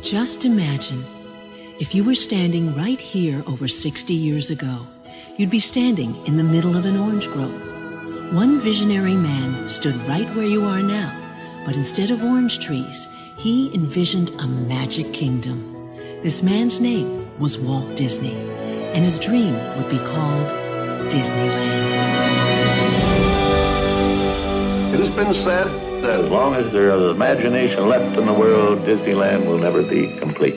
Just imagine, if you were standing right here over 60 years ago, you'd be standing in the middle of an orange grove. One visionary man stood right where you are now, but instead of orange trees, he envisioned a magic kingdom. This man's name was Walt Disney, and his dream would be called Disneyland. It has been said that as long as there is imagination left in the world, Disneyland will never be complete.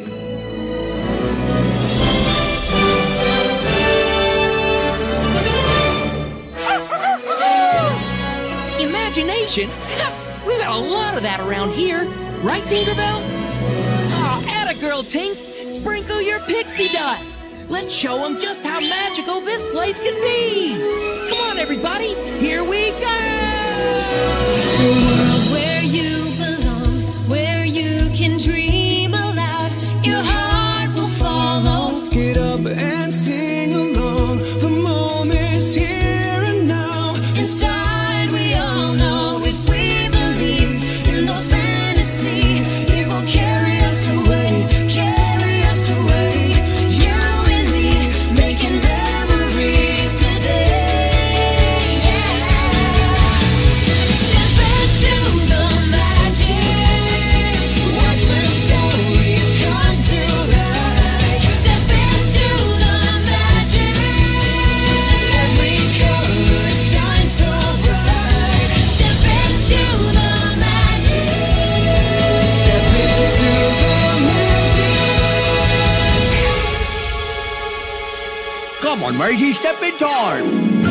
Imagination? We got a lot of that around here. Right, Tinkerbell? Oh, atta girl, Tink. Sprinkle your pixie dust. Let's show them just how magical this place can be. Come on, everybody. Here we go. It's a world where you belong, where you can dream aloud. Your heart will follow. Get up and sing along. The moment's here and now. Inside we all know if we believe in the fantasy, it will carry us away, carry us away. You and me making memories today. Yeah. Step into the magic. Watch the stories come to life. Step into the magic. Every color shines so bright. Step into the magic. Step into the magic. Come on, matey, step in time.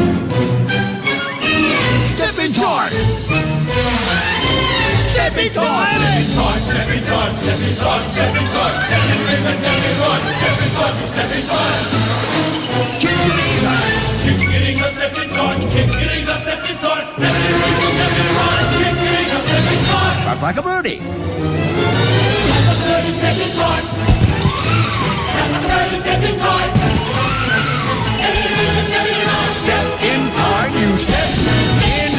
Step in time. Step in time. Step in time, step in time, step in time. Can it raise and can it run? Step in time, step in time. Kick it easy. Kick it easy, step in time. Kick it easy, step in time. Can it raise and can it run? Kick it easy, step in time. Flap like a birdie. Like a birdie, step in time. Like a birdie, step in time. Can it raise and can it run? Step in time, you step in time.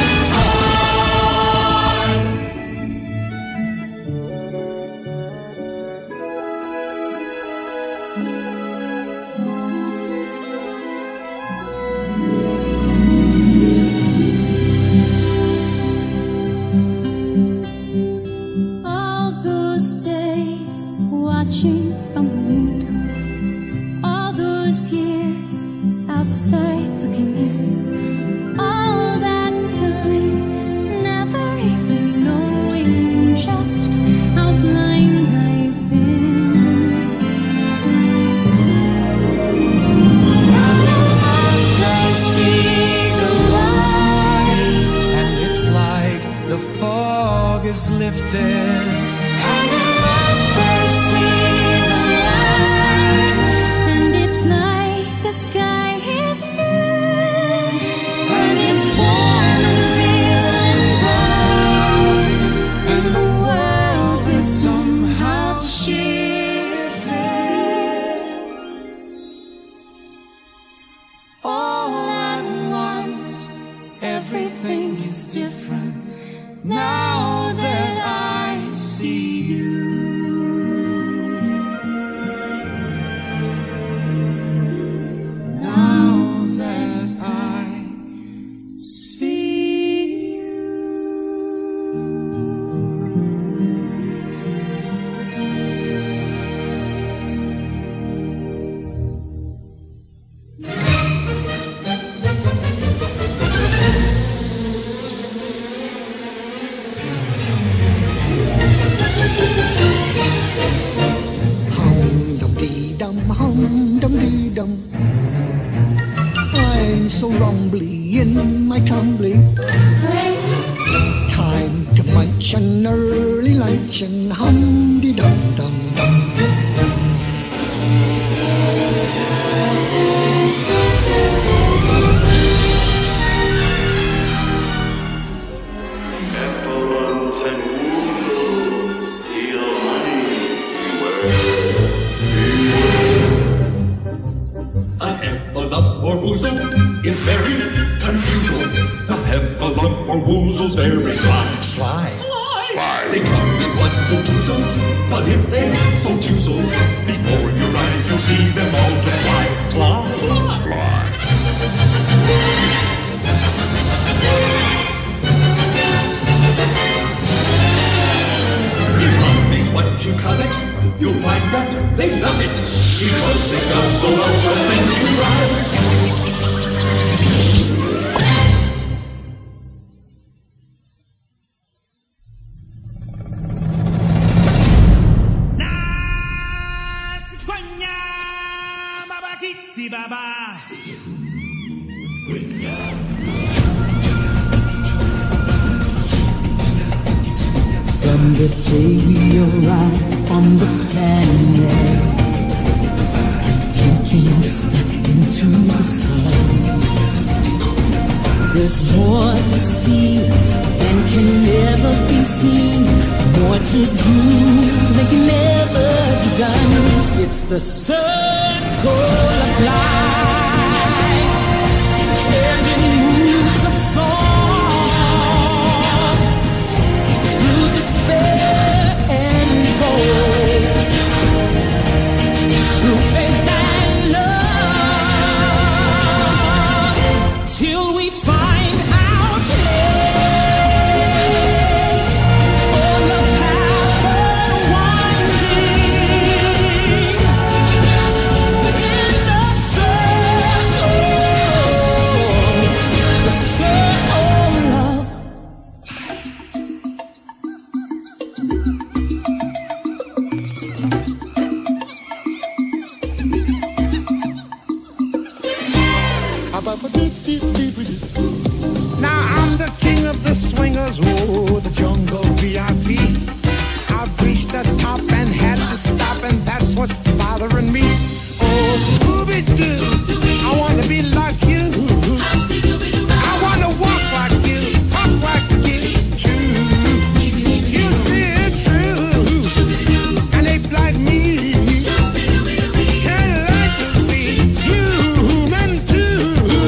All those days watching from the windows, all those years outside looking in, all that time never even knowing just how blind I've been. Now at last I see the light. And it's like the fog is lifted. And at last I see the light, and it's like the sky is blue, and it's warm and real and bright, and the world is somehow shifted. All at once, everything is different now that I see you. Now that I see you. Hum dum dee dum. I'm so rumbly in my tumbling. Time to munch an early lunch and hum dee dum dum dum. Is very confusing. The heffalump or woozle's very sly. Sly. fly. They come in ones and twos, but if they so choose, before your eyes you'll see them multiply. Fly, fly, fly. If money's what you covet, you'll find that they love it, because they so love the thing you rise. From the day we arrived on the planet and came stuck into the sun, there's more to see than can ever be seen, more to do than can ever be done. It's the circle of life, and it moves us on through despair and hope, through faith and love, till we find our place on the path unwinding in the circle of Now I'm the king of the swingers, oh, the jungle VIP. I've reached the top and had to stop, and that's what's bothering me. Oh, Scooby-Doo, I wanna be like you. I wanna walk like you, talk like you too. You see it's true, and ape like me can't like to be human too.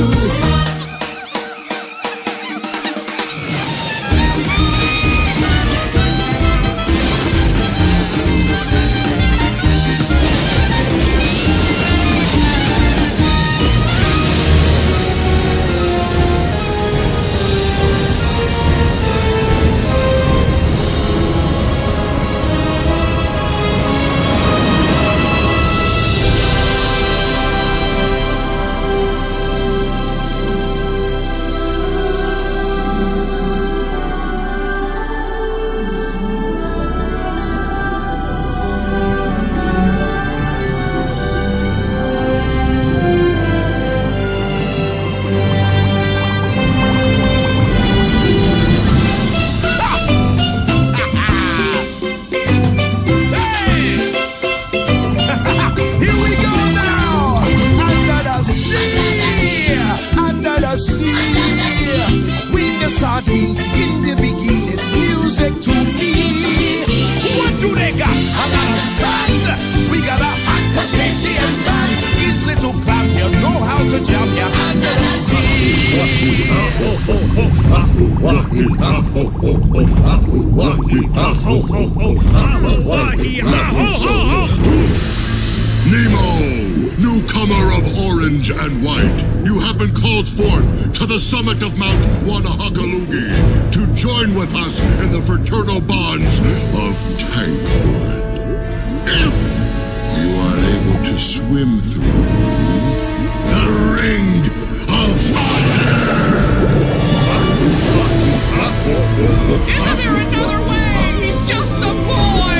Sardine in the beginning, music to me. What do they got? A lot of sand. We got a hot crustacean band. These little clam, you know how to jump you under the Nemo, newcomer of Orange and White, you have been called forth to the summit of Mount Wanahakalugi to join with us in the fraternal bonds of Tankwood. If you are able to swim through the Ring of Fire! Isn't there another way? He's just a boy!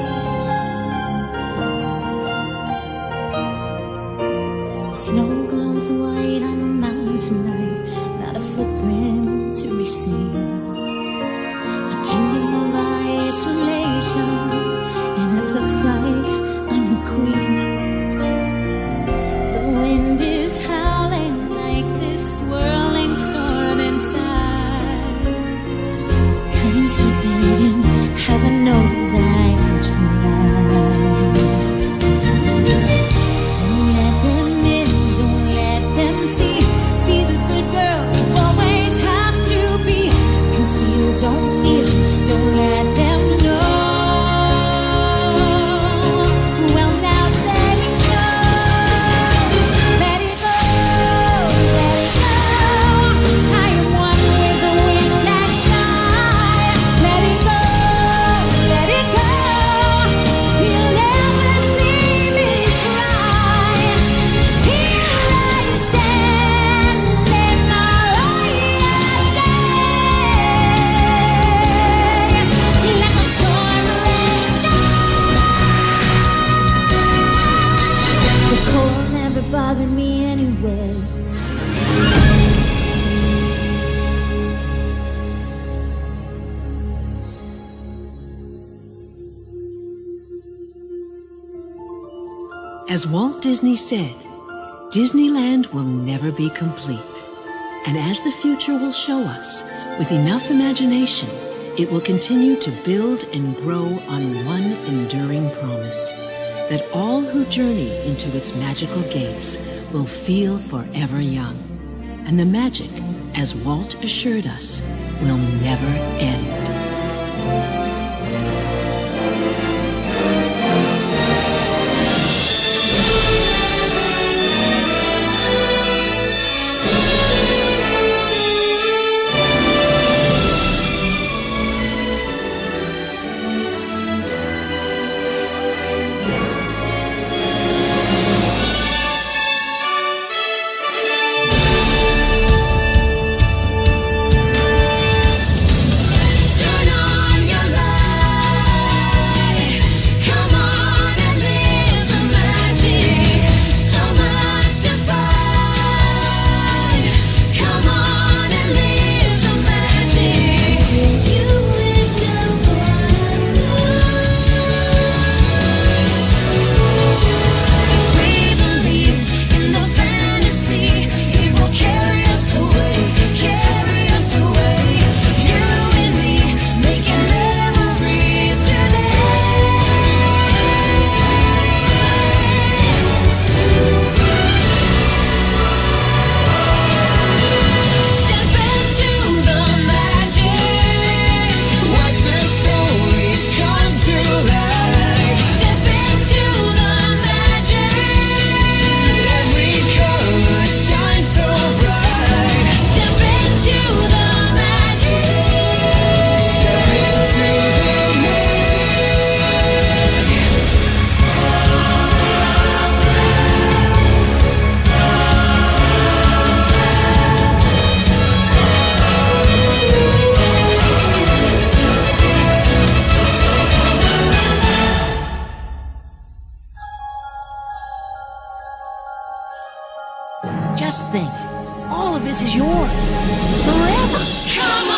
Snow glow snows white on the mountain tonight, not a footprint to be seen. A kingdom of isolation, and it looks like I'm the queen. The wind is howling like this swirling storm inside. Couldn't keep it in, heaven knows I tried. Don't let them in, don't let them see. Be the good girl you always have to be. Conceal, don't feel, don't let them know. Well, now let it go, let it go, let it go. I am one with the wind and sky. Let it go, let it go. You'll never see me cry. Here I stand in my light like a storm raging. The cold never bothered me anyway. As Walt Disney said, Disneyland will never be complete. And as the future will show us, with enough imagination, it will continue to build and grow on one enduring promise, that all who journey into its magical gates will feel forever young. And the magic, as Walt assured us, will never end. Turn on your light. Come on and live the magic. So much to find. Come on and live the magic. You wish upon a star. If we believe in the fantasy, it will carry us away, carry us away. You and me making memories today. Step into the magic. Watch the stories come to life. Step into the magic. Every color shines so bright. Step into the magic. Step into the magic. Just think, all of this is yours forever. Come